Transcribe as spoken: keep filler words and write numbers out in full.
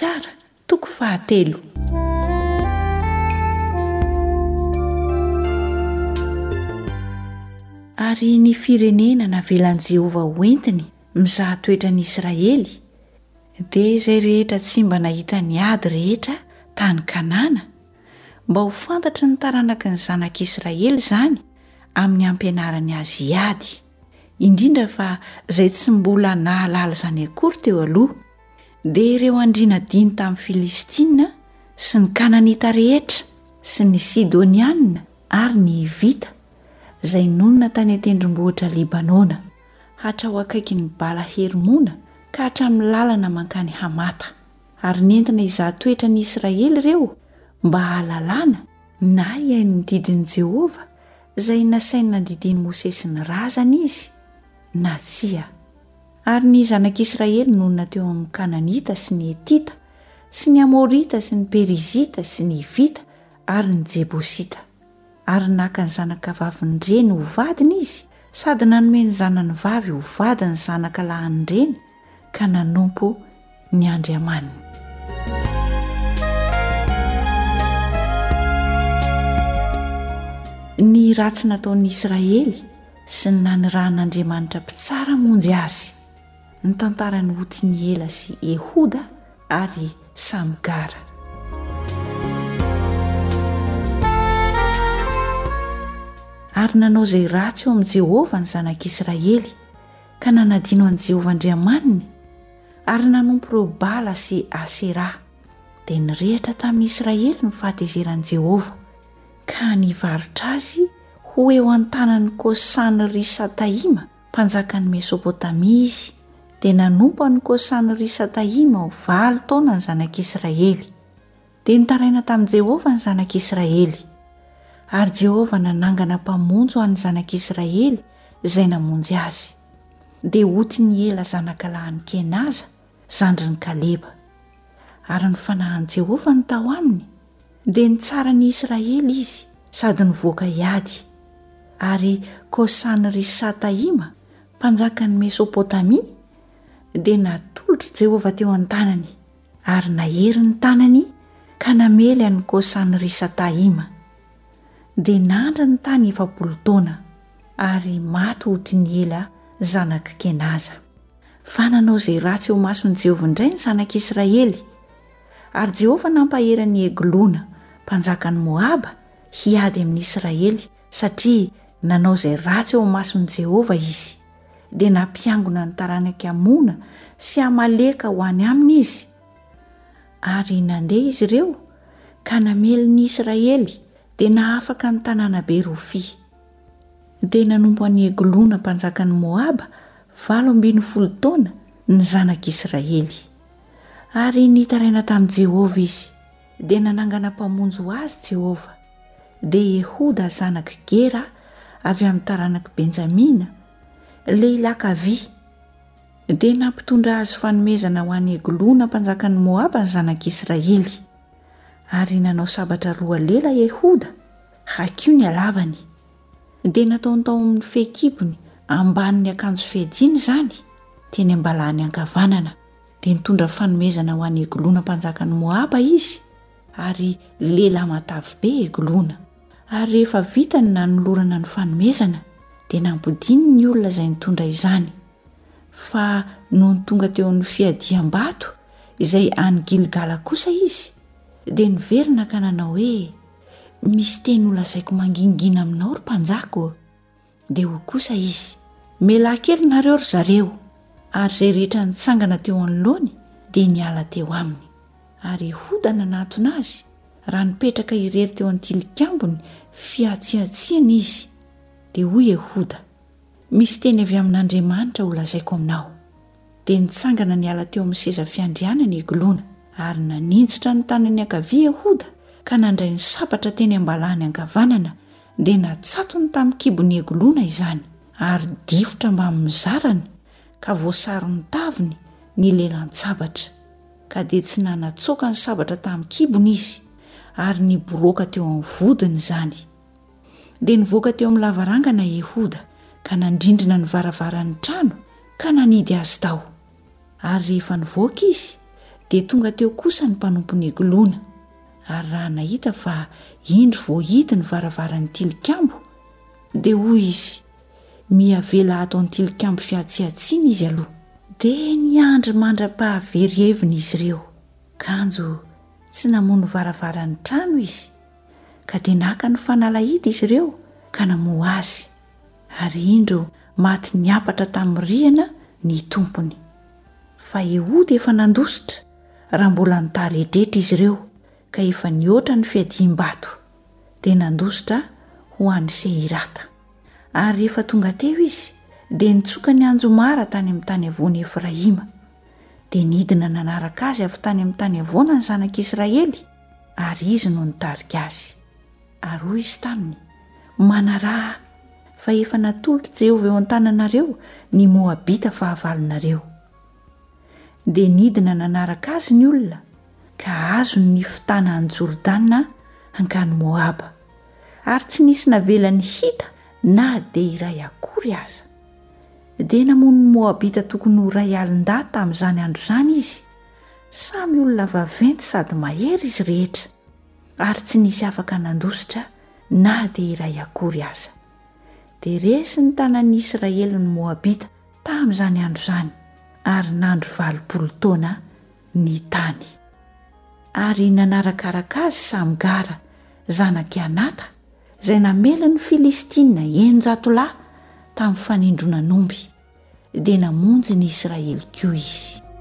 tsara toko fahatelo. Ary ny firenena navelan'i Jehovah hoentiny mizaha toetra ny Israely dia izay rehetra tsy mba nahita ny ady rehetra tany Kanana, mba ho fantatry ny taranaka ny zanak'Israely izany amin'ny ampianarany azy iady, indrindra fa izay tsy mbola nahalala izany akory teo aloha, dia ireo andriana diny tamin'ny Filistina sy ny Kananita rehetra sy ny Sidoniana ary ny Hivita izay nonina tany an-tendrombohitra Libanona hatrao akaiky ny Bala Hermona ka hatramin'ny lalana mankany Hamata, ary nentina izaha toetra ny Israely ireo mba hahalalana na hiaino ny didin'i Jehovah izay nasainy nandidiny Mosesy ny razana izy na tsia. Ary ny zanak'Israely nonina teo amin'ny Kananita sy ny Etita sy ny Amorita sy ny Perizita sy ny Hivita ary ny Jebosita, ary naka ny zanakavaviny reny ho vadiny izy, sady nanome ny zanany vavy ho vady ny zanakalahan'ny reny ka nanompo ny Andriamanina. Ny ratsy nataon'ny Israely sy ny nanirahan'Andriamanitra mpitsara monjy azy, ny tantarany Otiniela sy Ehoda ary Samgara. Ary nanao izay ratsy eo amin'ny Jehovah ny zanak'Israely ka nanadino an'i Jehovah Andriamaniny, ary nanompo ireo Bala sy Asera, dia nirehitra tamin'ny Israely ny fahatezeran'i Jehovah ka nivarotra azy ho eo an-tanan'ny Kôsanrisataima mpanjakan'ny Mesopotamia izy, dia nanompo an'ny Kôsanrisataima ho valo taona ny zanak'Israely, dia nitaraina tamin'i Jehovah ny zanak'Israely. Ary Jehovah nanangana mpamonjo an'ny zanak'Israely izay namonjy azy, dia Otiniela zanakalahan'ny Kenaza zandrin'ny Kaleba. Ary ny fanahan'i Jehovah ny tao aminy, dia nitsara ny Israely izy sady nivoaka iady. Ary Kôsanrisataima mpanjakan'ny Mesopotamia dia natolotra Jehovah teo an-tanany, ary nahery ny tanany ka namely an'ny Kôsanrisataima, dia nandra ny tany efapolo taona, ary maty Otiniela zanak' Kenaza. Fa nanao izay ratsy eo mason'i Jehovah indray ny zanak'Israely, ary Jehovah nampahery ny Eglona mpanjakan'ny Moaba hiady amin'ny Israely satria nanao izay ratsy eo mason'i Jehovah izy, dia nampiangona ny taranaka Amona sy Amaleka ho any aminy izy. Ary nandeha izy ireo ka namely ny Israely dia nahafaka ny tanàna Berofi, dia nanompo an'ny Eglona mpanjakan'ny Moaba valo ambin'ny folo taona ny zanak'Israely. Ary nitaraina tamin'i Jehovah izy, dia nanangana mpamonjo azy Jehovah, dia Ehoda zanak' Gera avy amin'ny taranaka Benjamina, lehilahy Kavi, dia nampitondra azy fanomezana ho an'ny Eglona mpanjakan'ny Moaba ny zanak'Israely. Ary nanao sabatra roa lela Ehoda, hakio ny alavany, dia nataony tao amin'ny fehikibony ambanin'ny akanjo fiadiany izany teny ambalany ankavanana, dia nitondra fanomezana ho an'ny Eglona mpanjakan'ny Moaba izy, ary lehilahy matavy be Eglona. Ary rehefa vita ny nanolorana ny fanomezana, dia nampodiny ny olona izay nitondra izany, fa noho ny tonga teo amin'ny fiadiam-bato izay any Gilgala kosa izy, dia niverina ka nanao hoe misy teny ho lazaiko mangingina aminao ry mpanjako. Dia ho kosa izy, mialahy kely nareo ry zareo. Ary izay rehetra nitsangana teo anoloany dia niala teo aminy. Ary Ehoda nanatona azy raha nipetraka irery teo an-tilikambony fiatsiatsiana izy, dia hoy Ehoda, misy teny avy amin'Andriamanitra ho lazaiko aminao. Dia nitsangana niala teo amin'ny seza fiandrianany Eglona, ary naninjitra ny tanany ankavia Ehoda ka nandray ny sabatra teny ambalany ankavanana, dia natsatony tamin'ny kibony Eglona izany, ary difotra mba amin'ny zarany ka voasaro ny taviny ny lelan-tsabatra, ka dia tsy nanatsoaka ny sabatra tamin'ny kibony izy, ary niboroaka teo amin'ny vodiny izany. Dia nivoaka teo amin'ny lavarangana Ehoda ka nandrindrina ny varavaran'ny trano ka nanidy azy tao. Ary rehefa nivoaka izy dia tonga teo kosa ny mpanompon'ny egolona ary raha nahita fa indro voahidy ny varavaran'ny tilikambo dia hoy izy miavela ato amin'ny tilikambo fiatsiatsiana izy aloha. Dia niandry mandra-pahaverihevina izy ireo kanjo tsy namono varavaran'ny trano izy ka dia naka ny fanalahida izy ireo ka namoa azy ary indro maty niapatra tamin'ny rihana ny tompony. Fa Ehody efa nandositra raha mbola nitaredretra izy ireo ka efa nioatra ny fiadiam-bato dia nandositra ho an'ny Seirata. Ary rehefa tonga teo izy dia nitsoka ny anjomara tany amin'ny tany avoan'i Efraima dia nidina nanaraka azy avy tany amin'ny tany avoana ny zanak'Israely ary izy no nitarika azy. Ary hoy izy taminy, manaraha fa efa natolotra Jehovah eo an-tananareo ny Moabita fahavalonareo. Dia nidina nanaraka azy ny olona ka azony ny fitana any Jordana hankany Moaba ary tsy nisy navelany hita na dia iray akory aza. Dia namono ny Moabita tokony ho iray alin-dahy tamin'izany andro izany izy, samy olona vaventy sady mahery izy rehetra ary tsy nisy afaka nandositra na dia iray akory aza. Dia resy ny tanan'ny Israely ny Moabita tamin'izany andro izany ary nandro valopolo taona ny tany. Ary nanarakaraka azy Samgara zanak'i Anata izay namela ny Filistina eninjato lahy tamin'ny fanindroana nomby dia namonjy ny Israely koa izy.